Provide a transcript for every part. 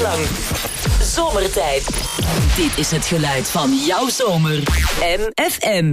lang. Zomertijd. Dit is het geluid van jouw zomer. MFM.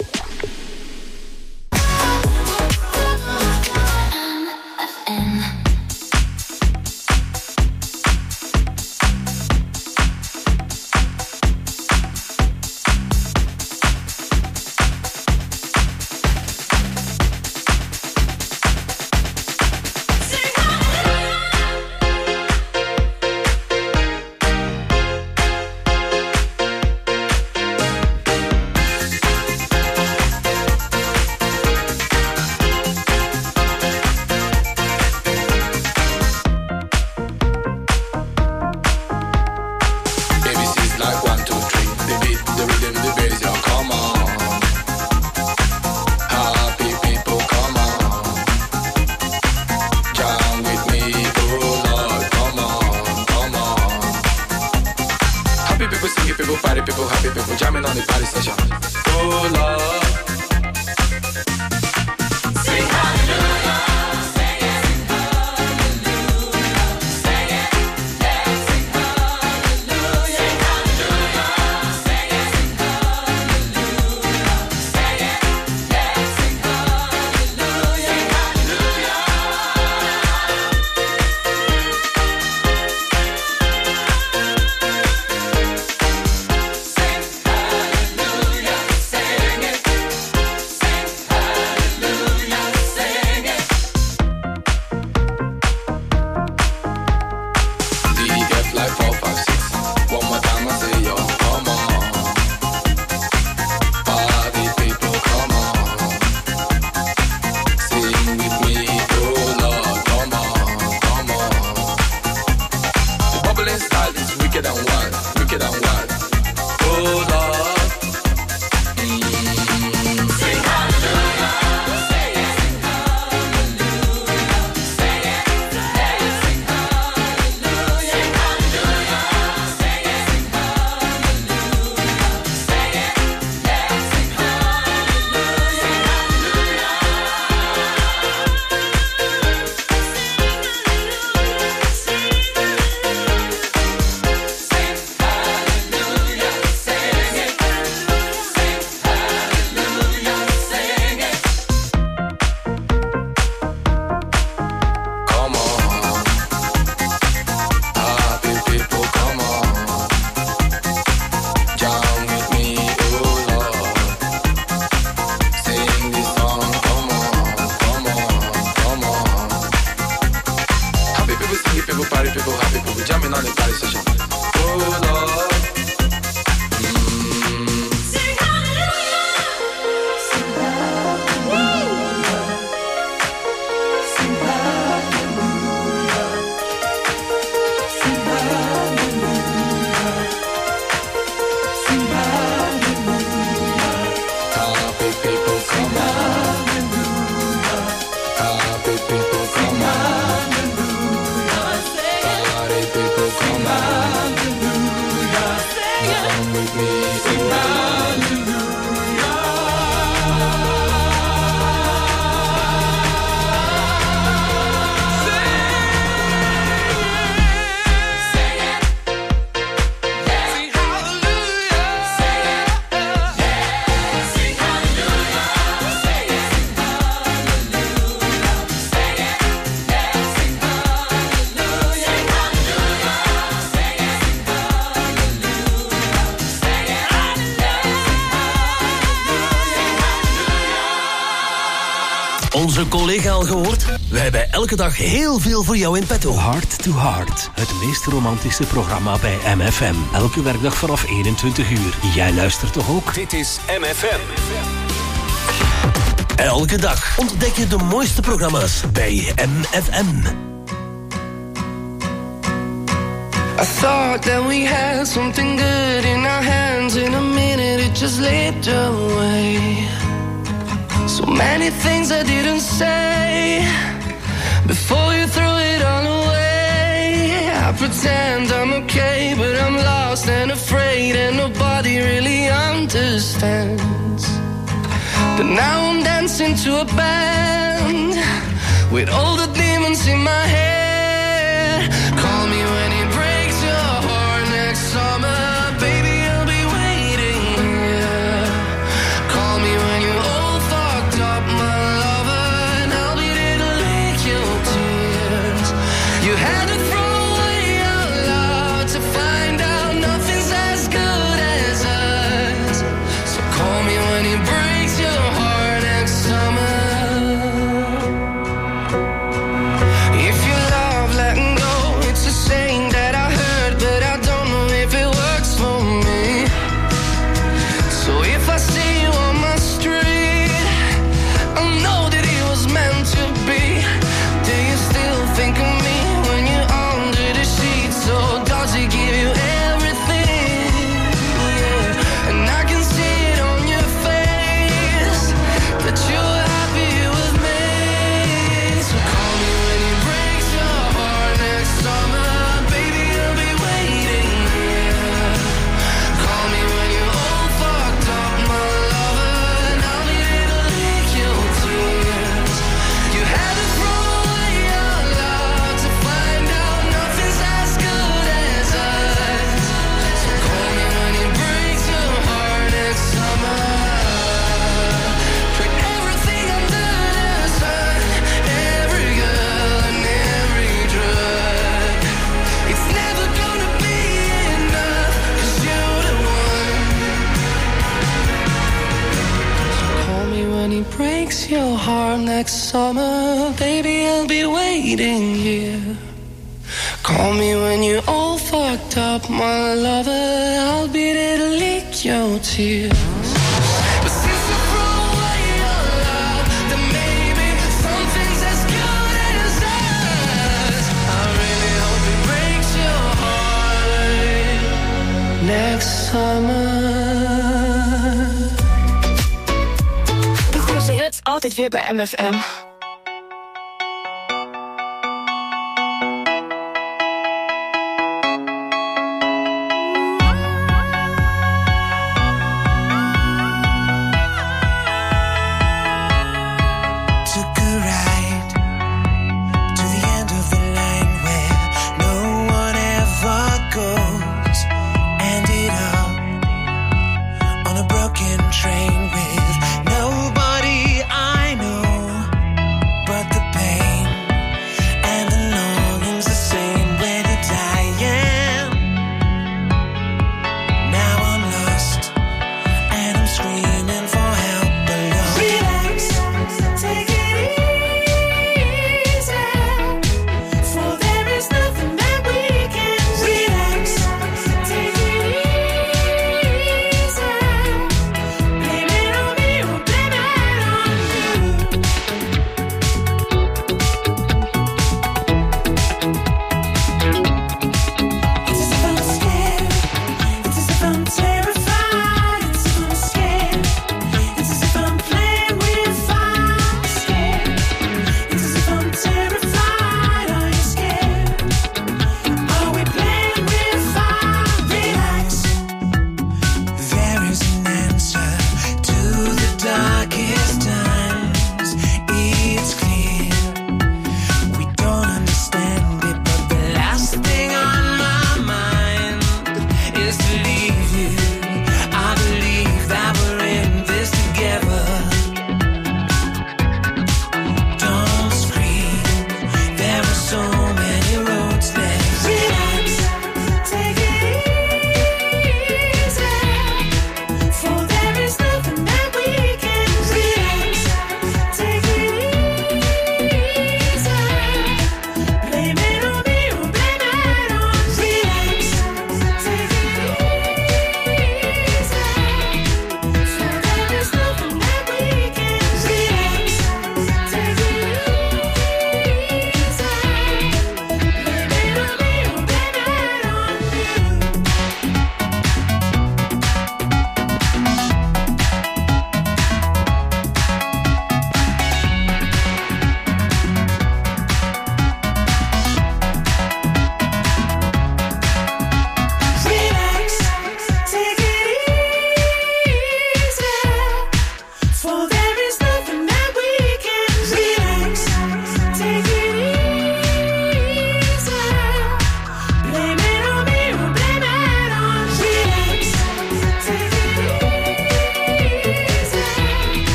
Onze collega al gehoord? Wij hebben elke dag heel veel voor jou in petto. Heart to Heart, het meest romantische programma bij MFM. Elke werkdag vanaf 21 uur. Jij luistert toch ook? Dit is MFM. Elke dag ontdek je de mooiste programma's bij MFM. I thought that we had something good in our hands. In a minute it just slipped away. So many things I didn't say before you threw it all away. I pretend I'm okay, but I'm lost and afraid, and nobody really understands. But now I'm dancing to a band with all the demons in my head. Call me when it breaks summer, baby, I'll be waiting here. Call me when you're all fucked up, my lover, and I'll be there to lick your tears. You had to throw away your love to find out nothing's as good as us. So call me when it breaks your heart next summer. If you love letting go, it's a saying that I heard, but I don't know if it works for me. So if I see you on my street, I know that it was meant to be. Do you still think of me when you're under the sheets? Or does it give you everything? Yeah. And I can see it on your face that you're happy with me. So call me when it breaks your heart next summer, baby, I'll be waiting here. Call me when you're all fucked up, my lover, and I'll be there to lick your tears. You had to throw away your love to find out nothing's as good as us. So call me when it breaks your heart next summer. Tried everything under the sun, every girl and every drug. It's never gonna be enough, 'cause you're the one. So call me when it breaks your heart next summer, baby, I'll be waiting here. Call me when you're all fucked up, my lover, I'll be there to lick your tears. But since you throw away your love, then maybe something's as good as us. I really hope it breaks your heart next summer. De grootste hits altijd weer bij MFM. Took a ride to the end of the line where no one ever goes. Ended up on a broken train with nobody I know.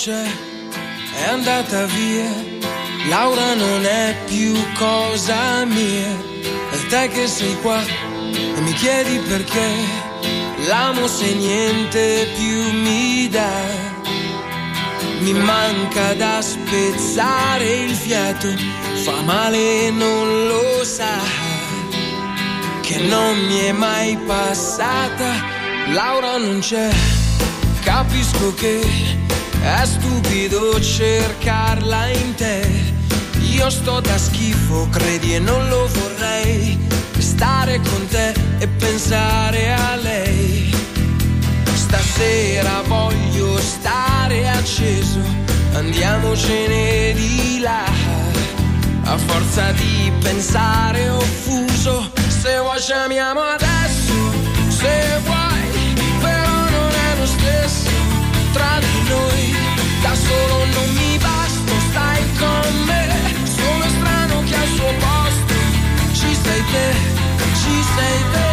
c'è, è andata via. Laura non è più cosa mia. È te che sei qua e mi chiedi perché. L'amo se niente più mi dà. Mi manca da spezzare il fiato. Fa male e non lo sa, che non mi è mai passata. Laura non c'è, capisco che è stupido cercarla in te. Io sto da schifo, credi, e non lo vorrei. Stare con te e pensare a lei. Stasera voglio stare acceso, andiamocene di là. A forza di pensare offuso, se vuoi ci amiamo adesso, se vuoi, però non è lo stesso tra di noi. Da solo non mi basta, stai con me, sono strano che al suo posto ci sei te, ci sei te.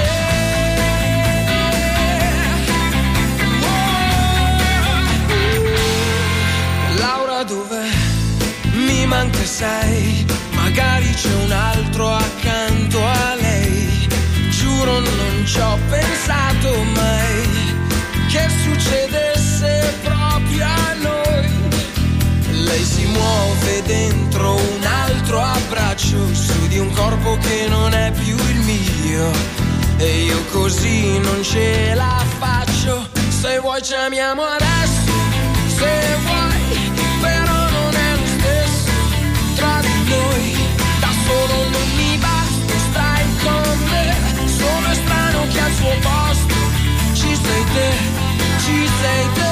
Laura dov'è? Mi manca, sai, magari c'è un altro accanto a lei. Giuro non ci ho pensato mai che succedesse proprio a noi. Lei si muove dentro un altro abbraccio, su di un corpo che non è più il mio, e io così non ce la faccio. Se vuoi ci amiamo adesso, se vuoi, però non è lo stesso tra di noi. Da solo non mi basta, stai con me, sono strano che al suo posto ci sei te, ci sei te.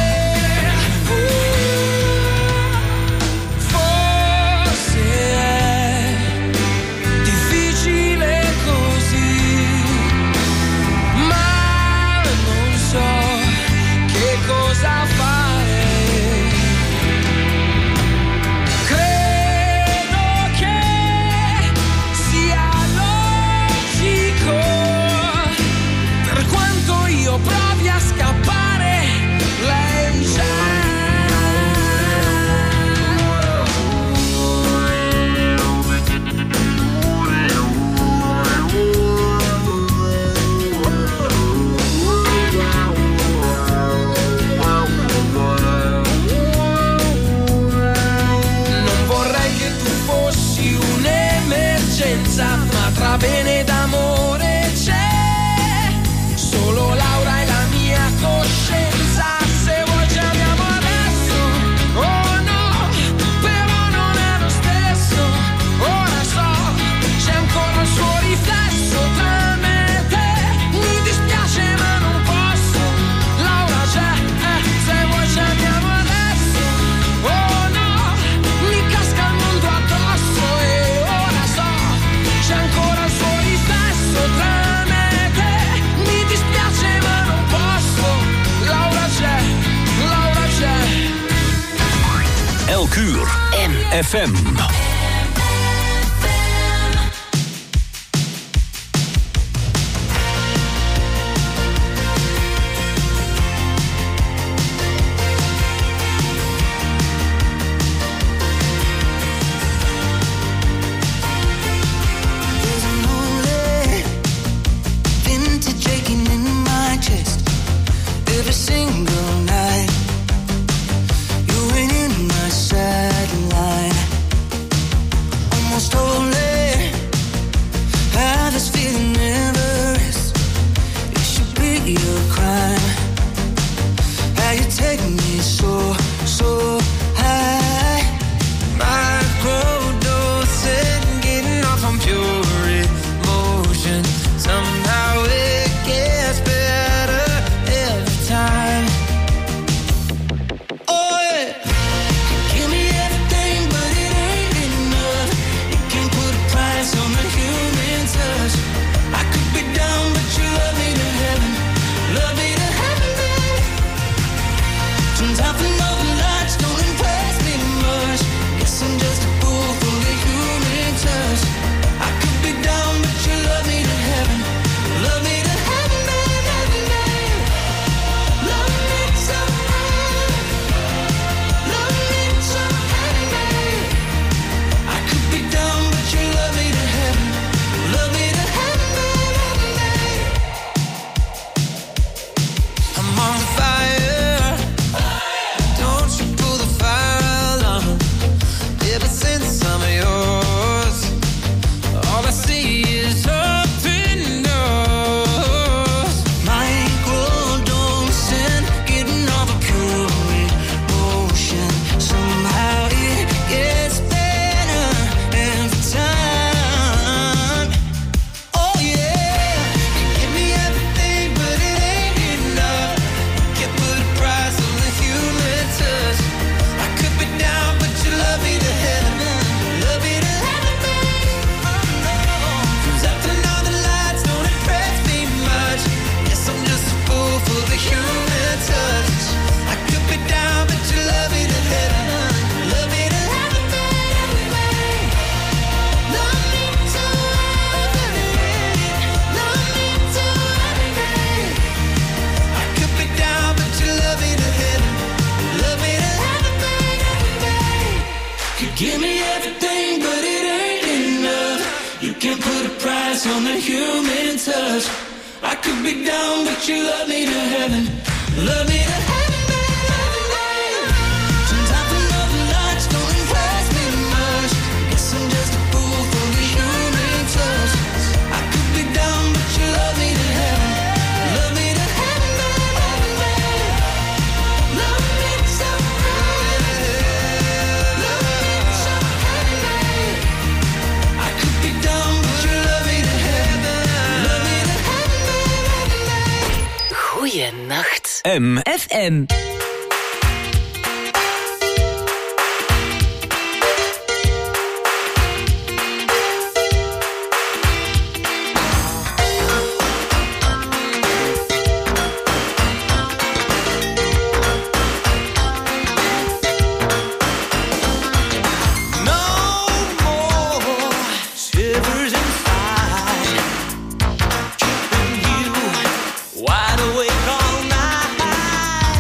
Forse è difficile così, ma non so che cosa fare. Credo che sia logico, per quanto io provi a scappare, lei c'è. Non vorrei che tu fossi un'emergenza, ma tra bene ed amore c'è solo Laura e la mia coscienza. Se vuoi ci amiamo adesso, oh no, però non è lo stesso. Ora so, c'è ancora il suo riflesso tra me e te. Mi dispiace ma non posso. Laura c'è, se vuoi ci amiamo adesso, oh no, mi casca il mondo addosso. E ora so, c'è ancora il suo riflesso tra me e te. Mi dispiace ma non posso. Laura c'è, Laura c'è. Elk uur FM. There's a lonely vintage aching in my chest every single night. You're ringing my sideline, almost holy. How this feeling never is. It should be a crime. How you take me so, so high. Microdosing, getting off on pure emotion. Somehow it gets better every time. Oh yeah, give me everything, but it ain't enough. You can't put a price on the human touch. You can't put a price on the human touch. I could be down, but you love me to heaven. Love me to heaven, baby. Sometimes another notch don't impress me much. Guess I'm just a fool for the human touch. I could be down, but you love me to heaven. Love me to heaven, baby. Love me so right. Love me so heaven, baby. I could be down, but you love me to heaven. Love me to heaven, baby. Goeienacht. MFM. Wide awake all night.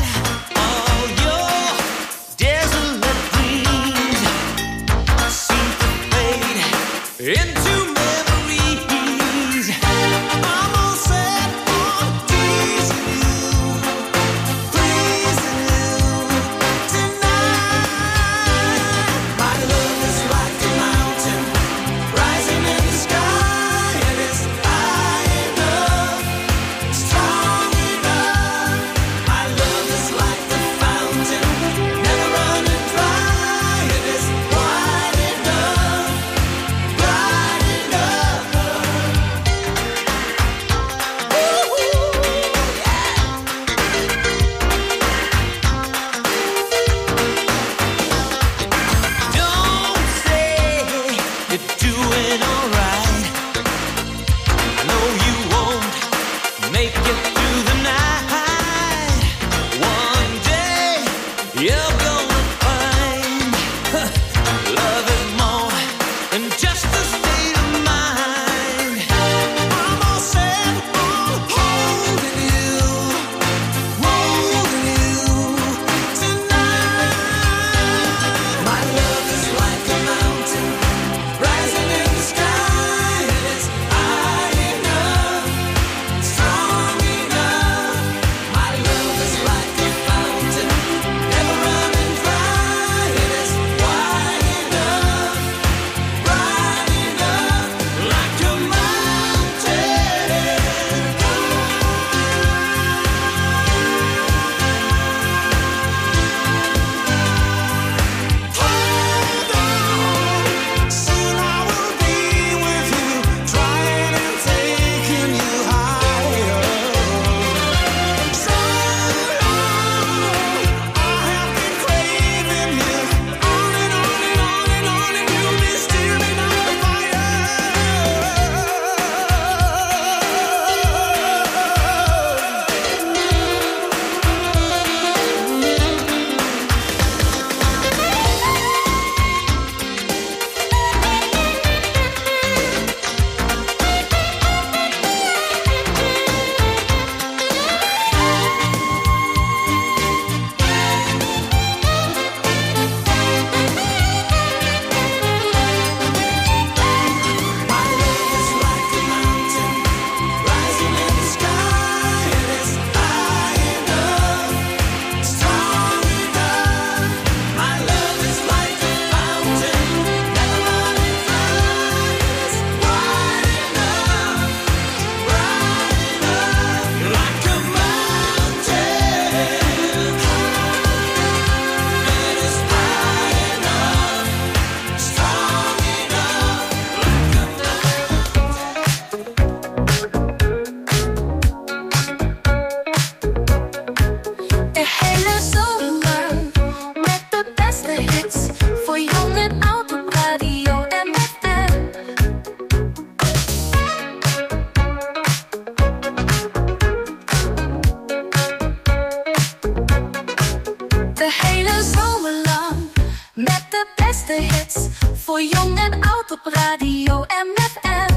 voor jong en oud op Radio MFM.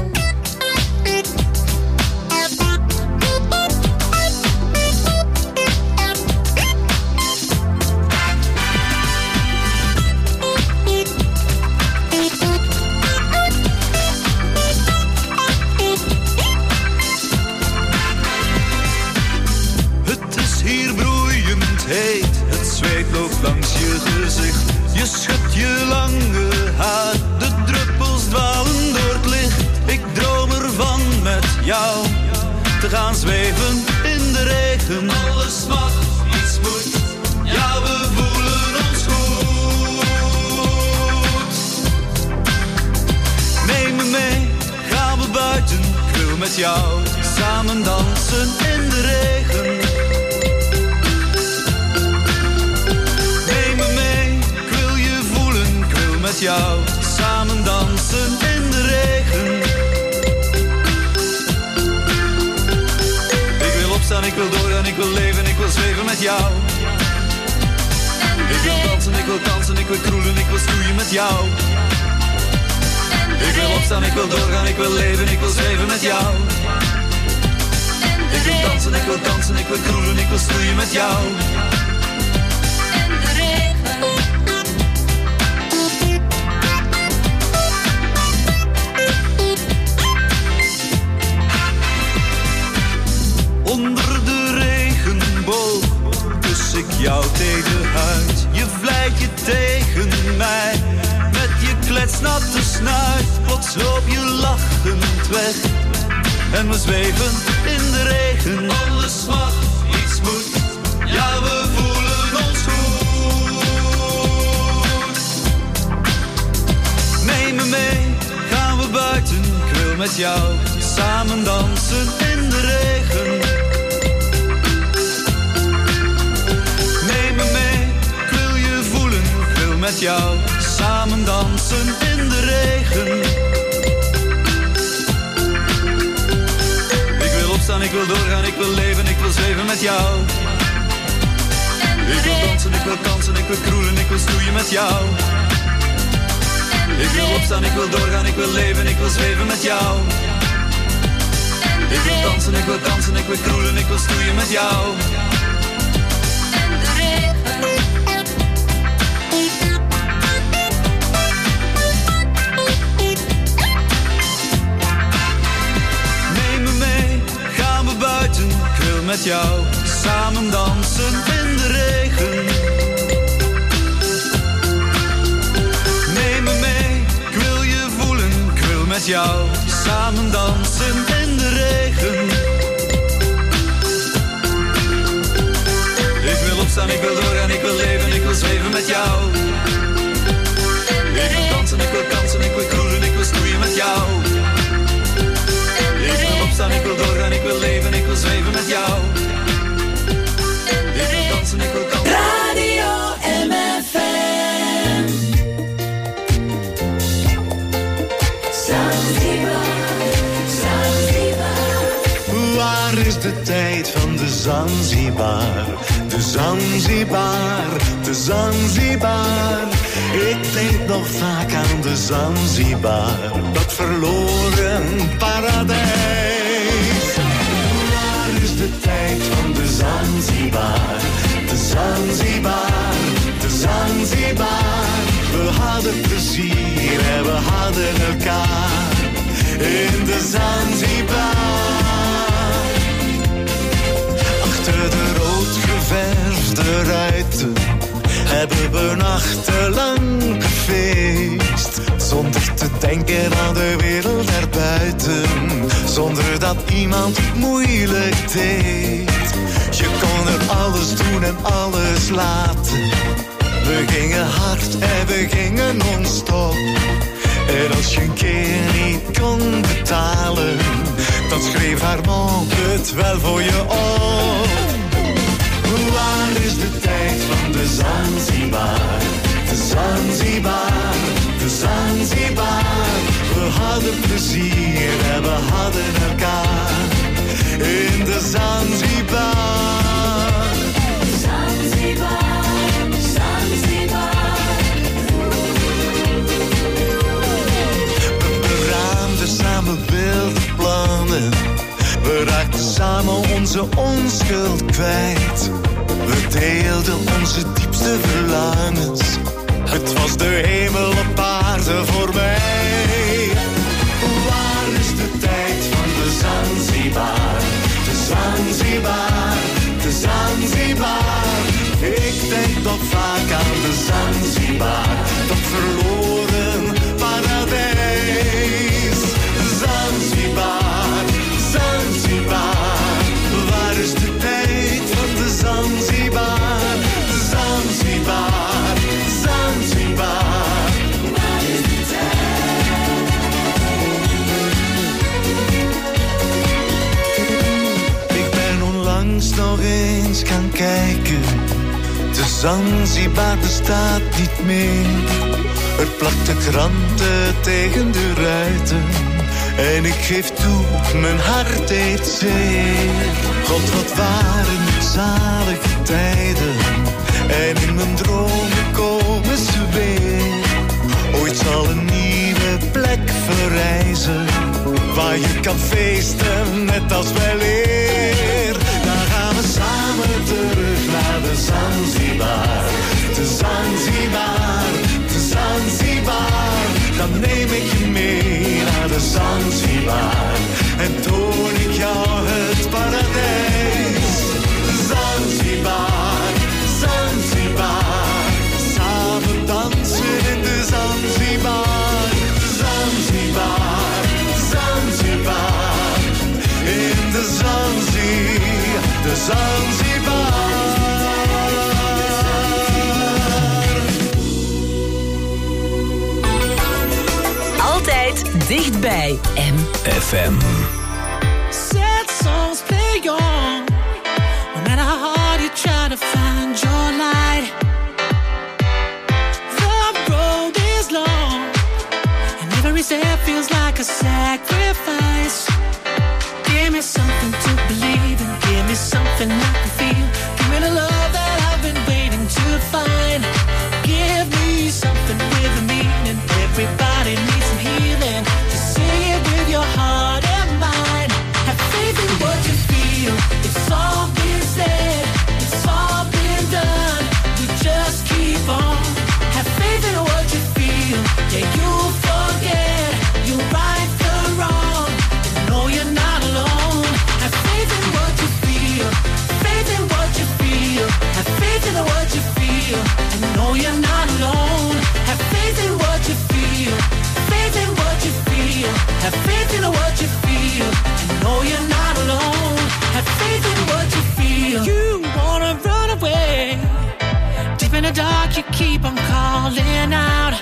gaan zweven in de regen. Alles mag, niets moet. Ja, we voelen ons goed. Neem me mee, gaan we buiten. Ik wil met jou samen dansen in de regen. Neem me mee, ik wil je voelen. Ik wil met jou samen dansen in de regen. Ik wil opstaan, ik wil doorgaan, ik wil leven, ik wil zweven met jou. Ik wil dansen, ik wil dansen, ik wil kroelen, ik wil stoeien met jou. Ik wil opstaan, ik wil doorgaan, ik wil leven, ik wil zweven met jou. Ik wil dansen, ik wil dansen, ik wil kroelen, ik wil stoeien met jou. Onder de regenboog kus ik jou tegen de huid. Je vlijt je tegen mij met je kletsnatte snuit. Plots loop je lachend weg en we zweven in de regen. Alles mag, iets moet. Ja, we voelen ons goed. Neem me mee, gaan we buiten. Ik wil met jou samen dansen in de regen. Neem me mee, ik wil je voelen. Ik wil met jou samen dansen in de regen. Ik wil opstaan, ik wil doorgaan, ik wil leven, ik wil zweven met jou. Ik wil dansen, ik wil dansen, ik wil kroelen, ik wil stoeien met jou. Ik wil opstaan, ik wil doorgaan, ik wil leven, ik wil zweven met jou. Ik wil dansen, ik wil dansen, ik wil kroelen, ik wil stoeien met jou. Neem me mee, gaan we buiten. Ik wil met jou samen dansen in de regen. Neem me mee, ik wil je voelen. Ik wil met jou samen dansen in de regen. Ik wil opstaan, ik wil doorgaan, ik wil leven, ik wil zweven met jou. Ik wil dansen, ik wil dansen, ik wil kroelen, ik wil stoeien met jou. Ik wil opstaan, ik wil doorgaan, ik wil leven, ik wil zweven met jou. Ik wil dansen, ik wil dansen. Radio MFM. Waar is de tijd van de Zanzibar? De Zanzibar, de Zanzibar. Ik denk nog vaak aan de Zanzibar, dat verloren paradijs. Waar is de tijd van de Zanzibar? De Zanzibar, de Zanzibar. We hadden plezier en we hadden elkaar in de Zanzibar. Achter de rood geverfde ruiten hebben we nachtenlang gefeest. Zonder te denken aan de wereld erbuiten. Zonder dat iemand moeilijk deed. Je kon er alles doen en alles laten. We gingen hard en we gingen non-stop. En als je een keer niet kon betalen, dan schreef haar mond het wel voor je op. Waar is de tijd van de Zanzibar? De Zanzibar, de Zanzibar. We hadden plezier en we hadden elkaar in de Zanzibar. Zanzibar, Zanzibar. We beraamden samen wilde plannen. We raakten samen onze onschuld kwijt. We deelden onze diepste verlangens. Het was de hemel op aarde voor mij. Waar is de tijd van de Zanzibar? De Zanzibar, de Zanzibar. Ik denk nog vaak aan de Zanzibar, dat verloren paradijs. Zanzibar, Zanzibar. eens gaan kijken. De Zanzibar bestaat niet meer. Er plakten kranten tegen de ruiten. En ik geef toe, mijn hart deed zeer. God, wat waren het zalige tijden. En in mijn dromen komen ze weer. Ooit zal een nieuwe plek verrijzen. Waar je kan feesten, net als weleer. Dan gaan we samen terug naar de Zanzibar. De Zanzibar, de Zanzibar. Dan neem ik je mee naar de Zanzibar. En toon ik jou het paradijs. Zanzibar, Zanzibar. Samen dansen in de Zanzibar. Zanzibar, Zanzibar. In de Zanzibar, de Zanzibar. Altijd dichtbij MFM. Sad songs play on. No matter how hard you try to find your light. The road is long. And every step feels like a sacrifice. Give me something to believe in. Give me something I can feel. Give me the love that I've been waiting to find. Give me something with a meaning. Everybody needs some healing. Just say it with your heart and mind. Have faith in what you feel. It's all been said. It's all been done. We just keep on. Have faith in what you feel. Yeah, you'll forget. You'll right the wrong. No, you're not alone. Have faith in what you feel. Faith in what you feel. Have faith in what you feel. And know you're not alone. Have faith in what you feel. Faith in what you feel. Have faith in what you feel. And know you're not alone. Have faith in what you feel. You wanna run away. Deep in the dark, you keep on calling out.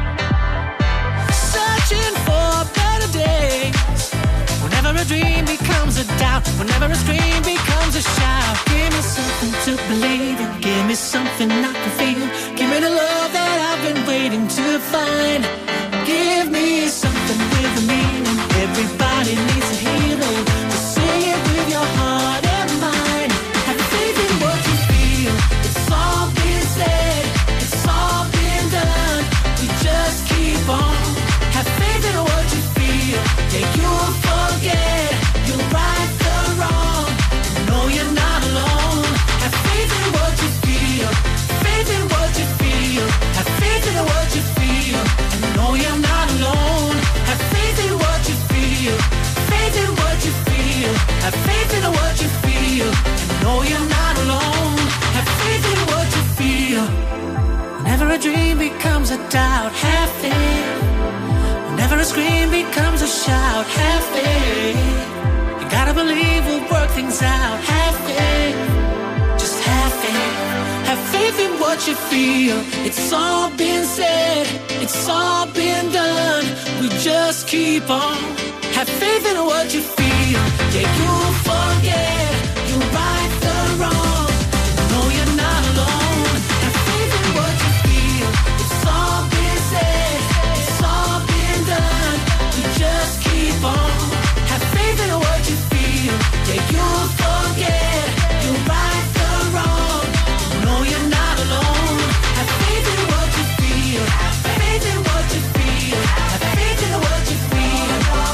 Searching for better days. Whenever a dream becomes a doubt, whenever a scream becomes a shout, give me something to believe in, give me something I can feel, give me the love that I've been waiting to find, give me something with a meaning, everybody needs a healing, just say it with your heart and mind, have faith in what you feel, it's all been said, it's all been done, we just keep on, have faith in what you feel, yeah, you'll forget, you'll right the wrong, no, you're not alone, have faith in what you feel, faith in what you feel, have faith in what you feel, and know you're not alone, have faith in what you feel, faith in what you feel, have faith in what you feel, and know you're not alone, have faith in what you feel, whenever a dream becomes a doubt, have faith. Whenever a scream becomes a shout, have faith. You gotta believe we'll work things out. Have faith, just have faith. Have faith in what you feel. It's all been said, it's all been done. We just keep on. Have faith in what you feel. Yeah, you'll forget, you'll right the wrong. No, you're not alone. Have faith in what you feel. It's all been said, it's all been done. We just keep on. Have faith in what you feel. Yeah, you'll forget, you'll right the wrong. No, you're not alone. Have faith in what you feel. Have faith in what you feel. Have faith in what you feel.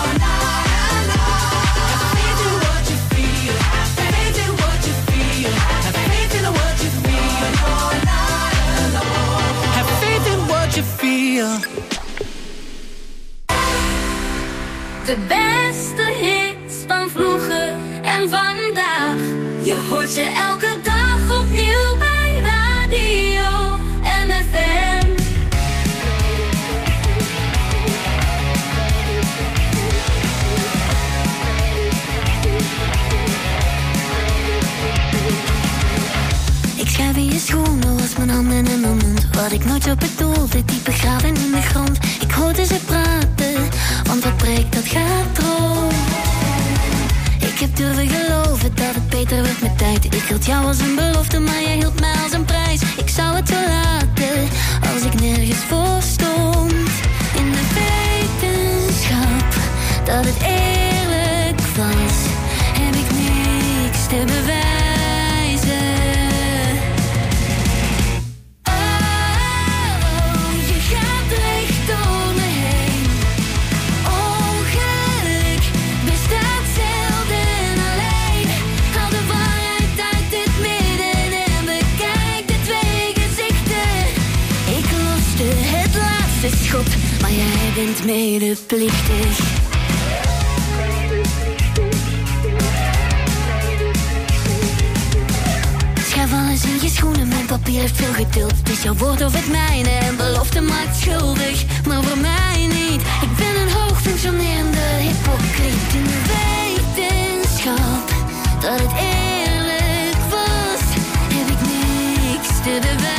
Have faith in what you feel. Have faith in what you feel. Have faith in what you feel. Have faith in what you feel. De beste hits van vroeger en vandaag. Je hoort ze elke dag opnieuw bij Radio MFM. Ik schrijf in je schoenen, was mijn handen en mijn mond. Wat ik nooit zo bedoelde, diep begraven in de grond. Ik hoorde ze praten, want wat breekt dat gaat rond. Ik heb durven geloven dat het beter werd met tijd. Ik hield jou als een belofte, maar jij hield mij als een prijs. Ik zou het zo laten, als ik nergens voor stond. In de wetenschap dat het eerlijk was, heb ik niks te bewijzen. Schot, maar jij bent medeplichtig. Schuif alles in je schoenen, mijn papier heeft veel geduld. Het is jouw woord of het mijne en belofte maakt schuldig. Maar voor mij niet, ik ben een hoog functionerende hypocriet. In de wetenschap dat het eerlijk was, heb ik niks te bewijzen.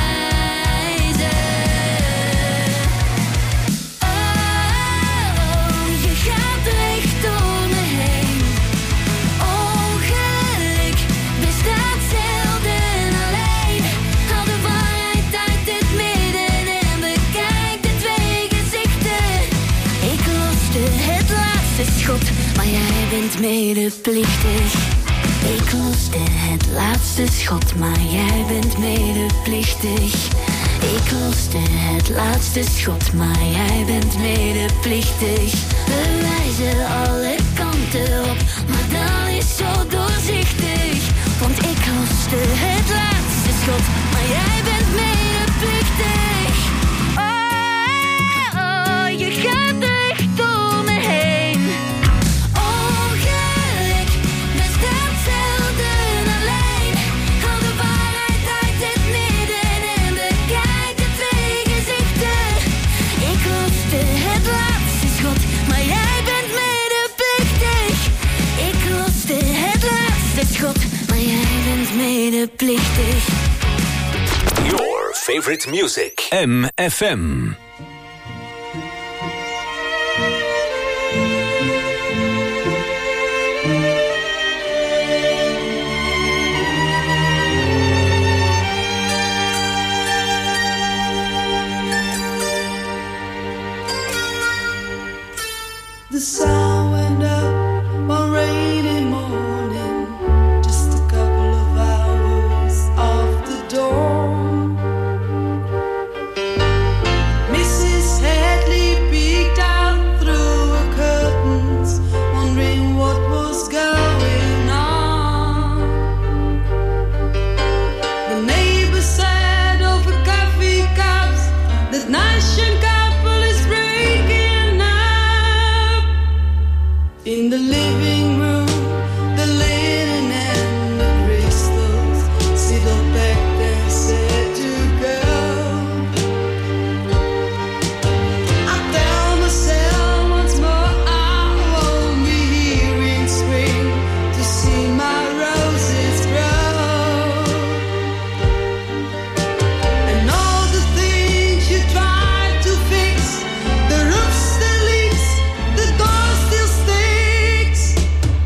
Schot, maar jij bent medeplichtig. Ik loste het laatste schot, maar jij bent medeplichtig. Ik loste het laatste schot, maar jij bent medeplichtig. Bewijzen alle kanten op, maar dat is zo doorzichtig. Want ik loste het laatste schot, maar jij bent medeplichtig. Oh, oh, je gaat echt door me heen. Schot, maar jij bent medeplichtig. Your favorite music. MFM. The sun went up one rainy morning, just a couple of hours off the dawn. Mrs. Hadley peeked out through her curtains, wondering what was going on. The neighbors said over coffee cups that nice young couple is breaking up. In the living room, the linen and the crystals sit up back there, said to go. I tell myself once more I won't be here in spring to see my roses grow. And all the things you try to fix, the roof still leaks, the door still sticks.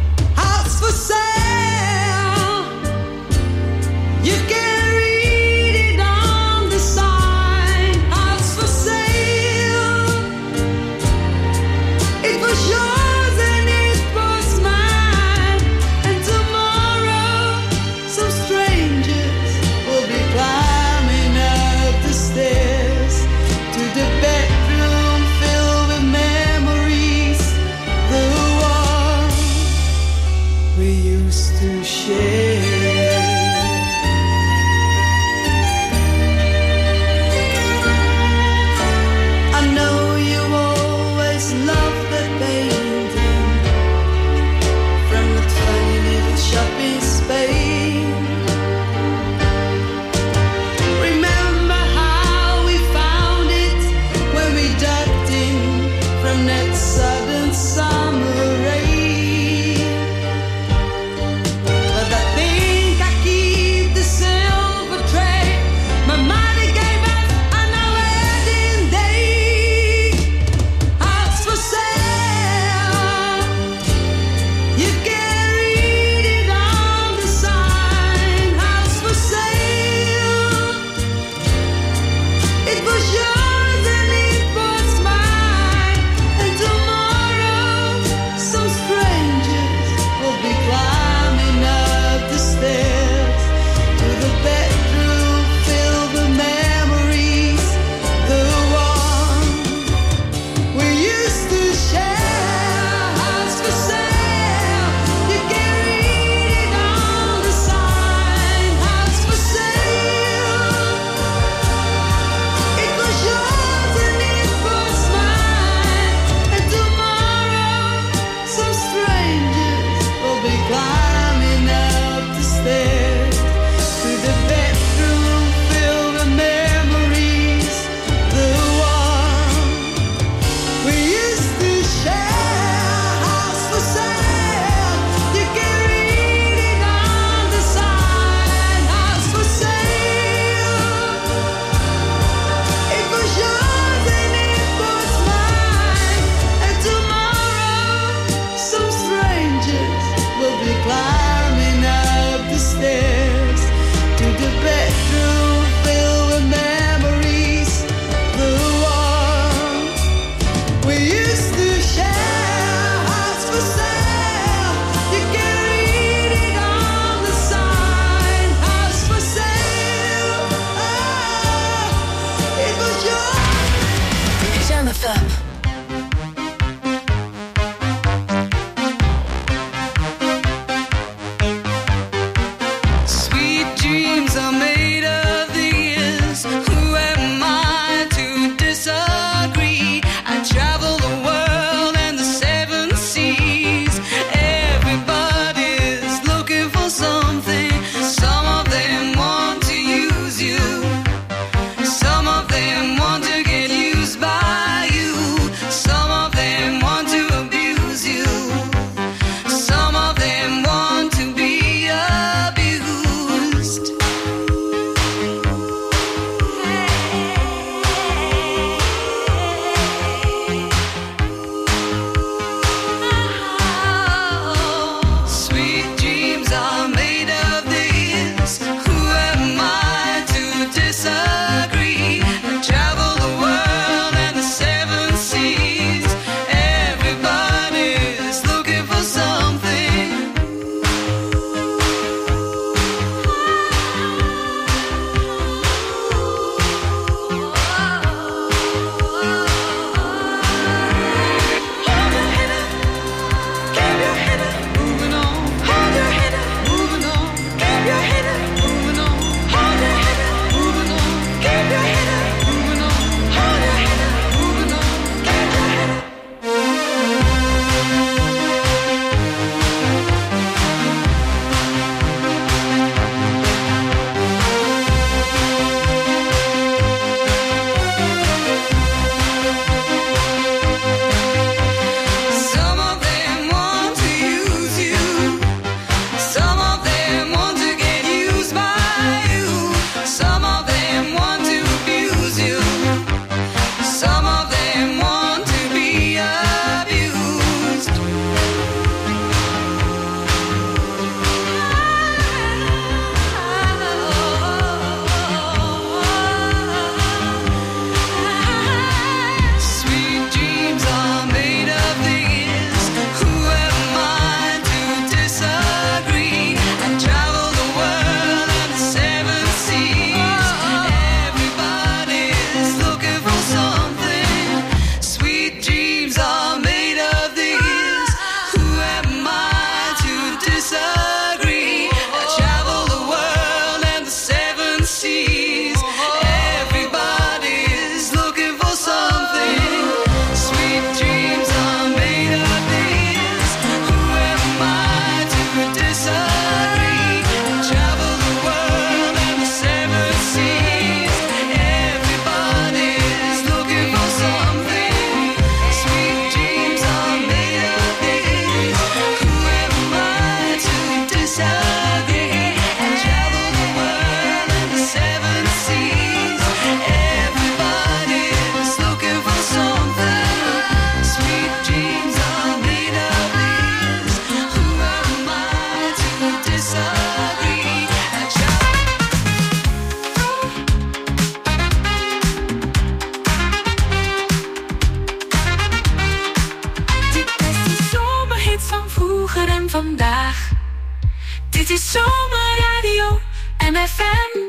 van vandaag. Dit is Zomerradio MFM.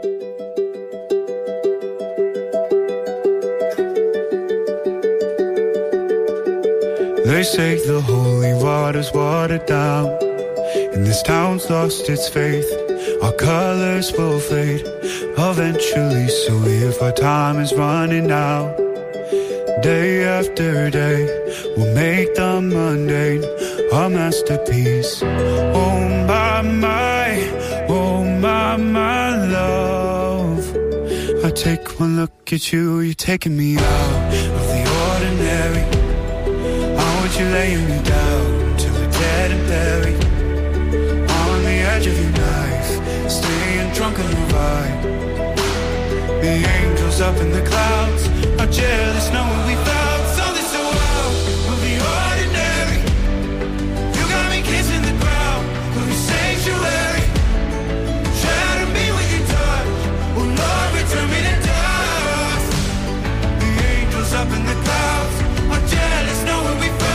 They say the holy water's watered down, and this town's lost its faith. Our colors will fade eventually, so if our time is running out, day after day, we'll make the mundane a masterpiece. Oh my love, I take one look at you, you're taking me out of the ordinary. You're laying me down till we're dead and buried on the edge of your knife, staying drunk on your vibe. The angels up in the clouds are jealous knowing we found something so wild of the ordinary. You got me kissing the ground of your sanctuary. Shatter me with your touch, oh Lord, return me to dust. The angels up in the clouds are jealous knowing we found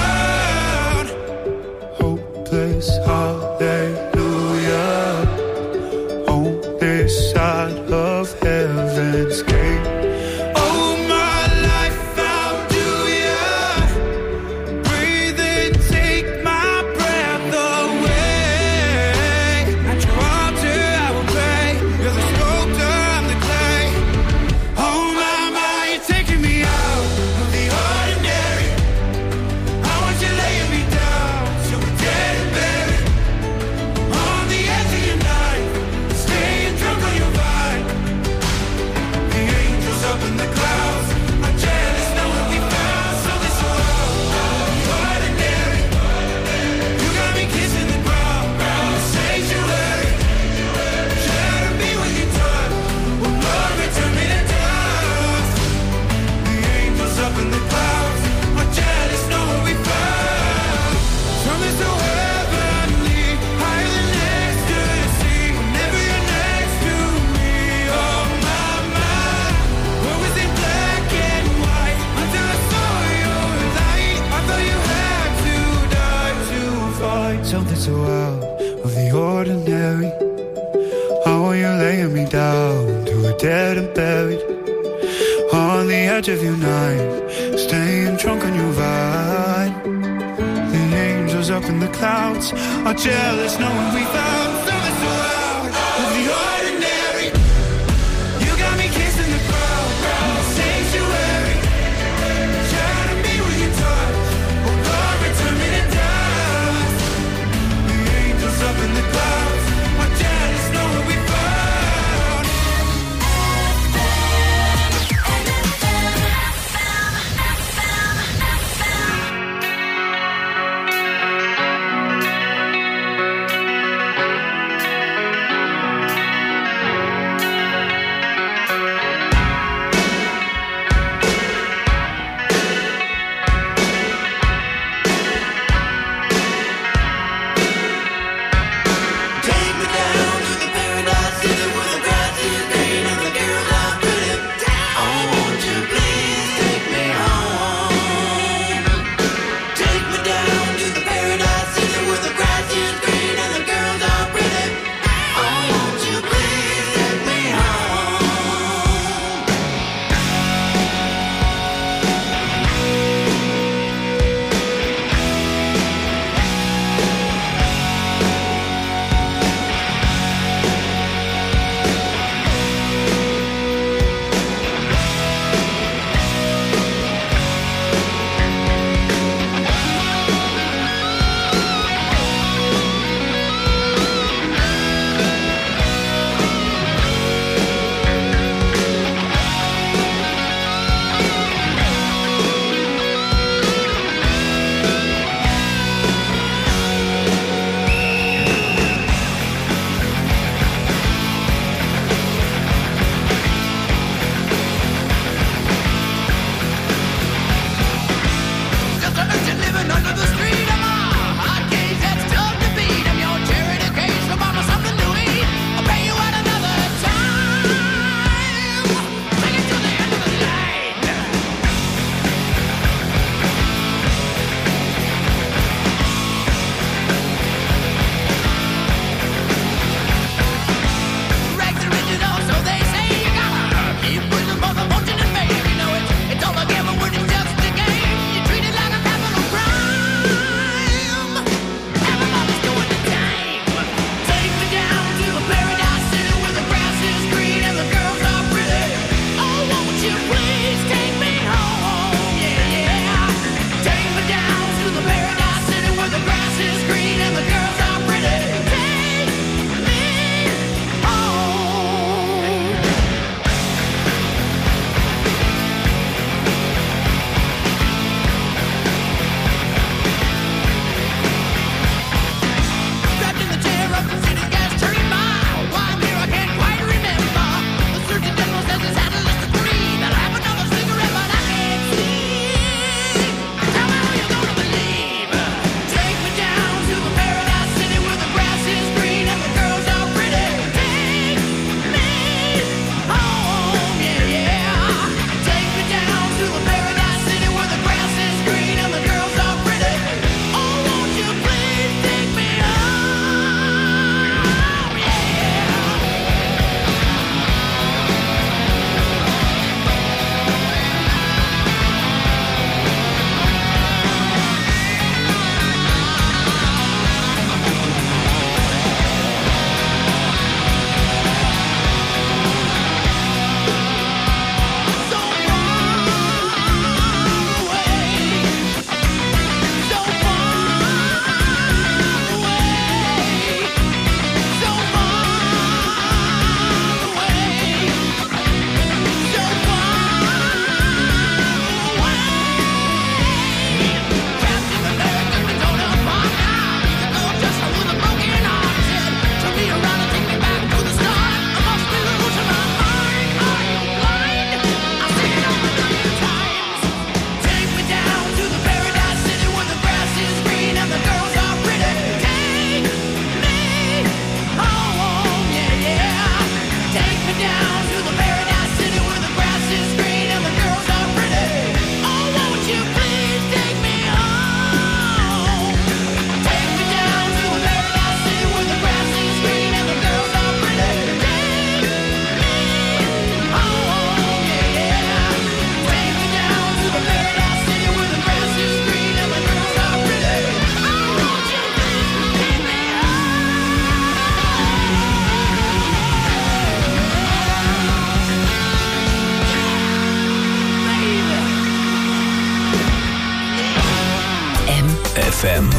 hallelujah on this side of heaven's gate. Oh, my life found you, yeah. Breathe in, take my breath away. At your altar I will pray. You're the sculptor, I'm the clay. Oh my, you're taking me out of the ordinary. I want you laying me down till we're dead and buried on the edge of your knife, staying drunk on your vibe. The angels up in the clouds are jealous knowing we found something so ordinary. You got me kissing the ground, sanctuary. Shatter me with your touch, oh Lord, return me to dust. The angels up in the clouds are jealous knowing we found something so heavenly, higher than ecstasy. Whenever you're next to me, oh my, what was in black and white until I saw your light. I thought you had to die to fight something so out of the ordinary. How are you laying me down to a dead and buried on the edge of your knife, staying drunk on your vibe. The angels up in the clouds are jealous knowing we found something so out of the ordinary. You got me kissing the ground, sanctuary. Shatter me with your touch, oh Lord, return me to dust. The angels up in the clouds are jealous knowing we found.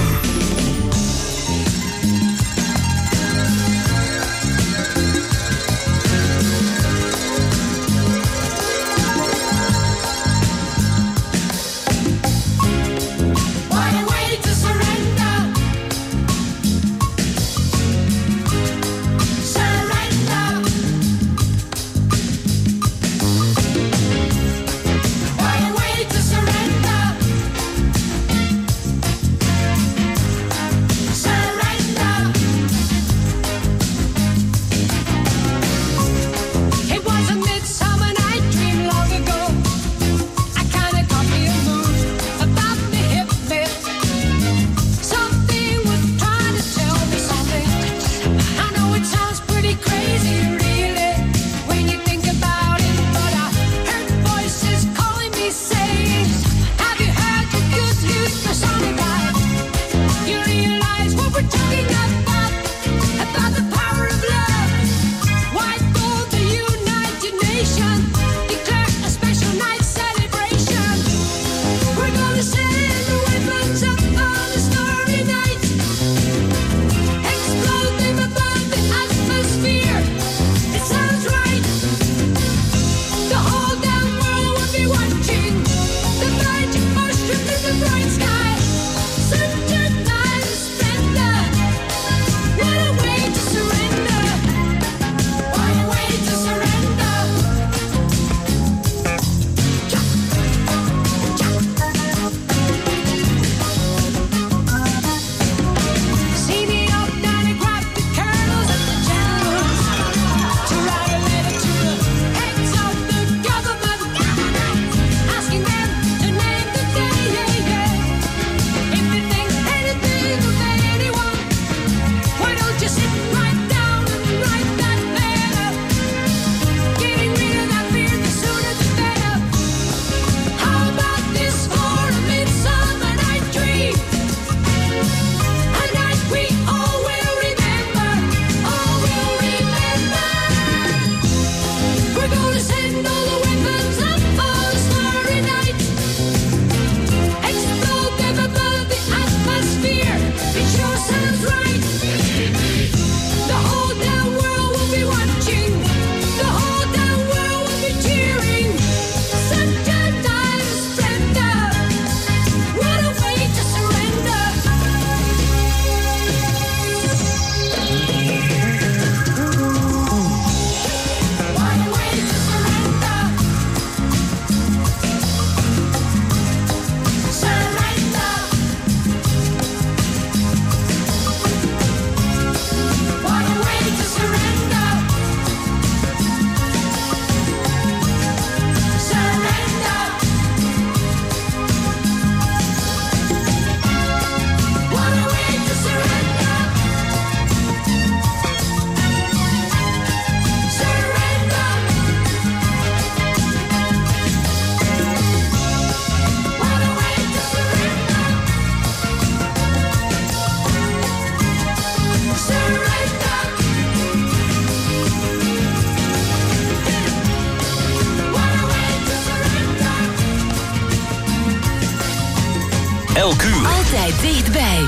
Elk uur. Altijd dichtbij.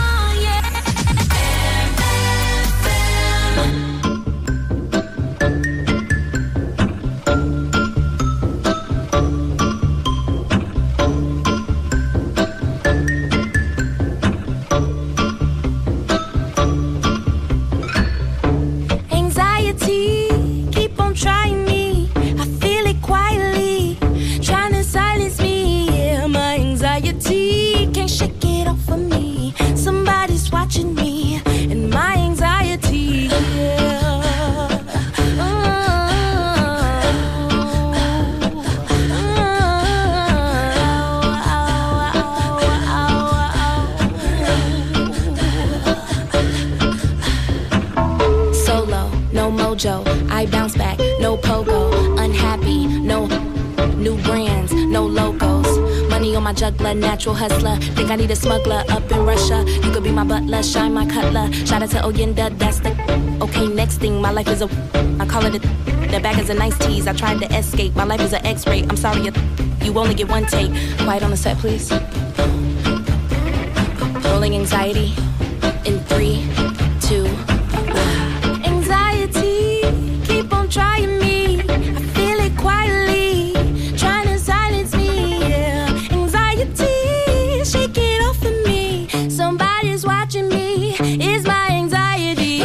I bounce back, no pogo, unhappy, no new brands, no logos. Money on my juggler, natural hustler. Think I need a smuggler up in Russia. You could be my butler, shine my cutler. Shout out to Oyenda, that's the okay. Next thing, my life is a I call it the bag is a nice tease. I tried to escape, my life is an X-ray. I'm sorry, you only get one take. Quiet on the set, please. Calling anxiety in 3, 2, 1. Anxiety, keep on trying me. I feel it quietly, trying to silence me. Yeah. Anxiety, shake it off of me. Somebody's watching me. It's my anxiety.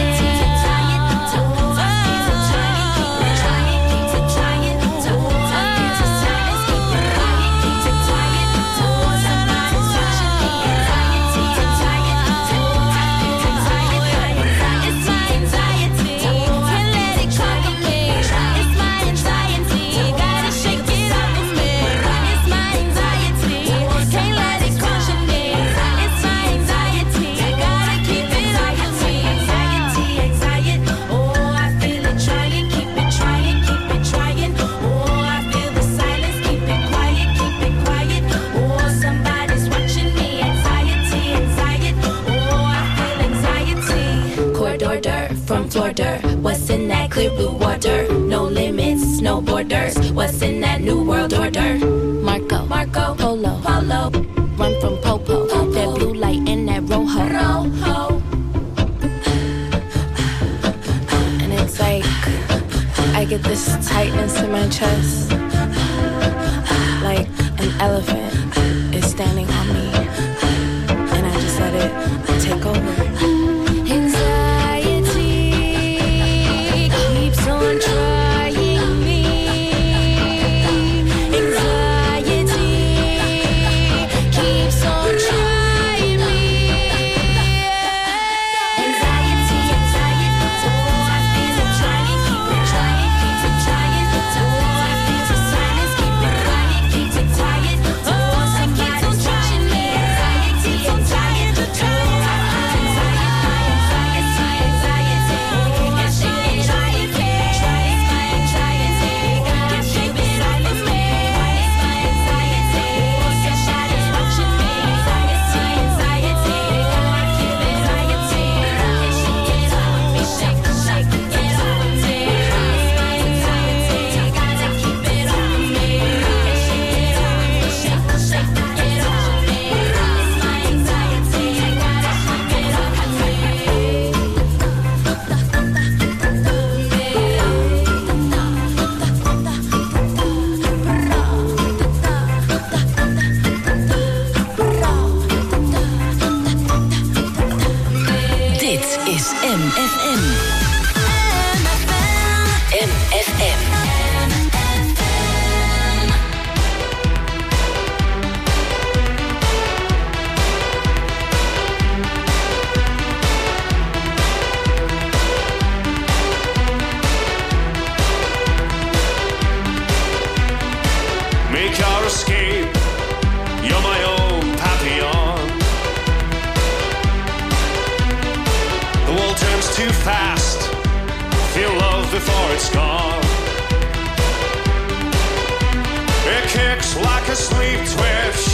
From Florida, what's in that clear blue water? No limits, no borders. What's in that new world order? Marco, Polo, run from Popo. That blue light in that Rojo. And it's like I get this tightness in my chest, like an elephant is standing on me, and I just let it take over. Like a sleep twitch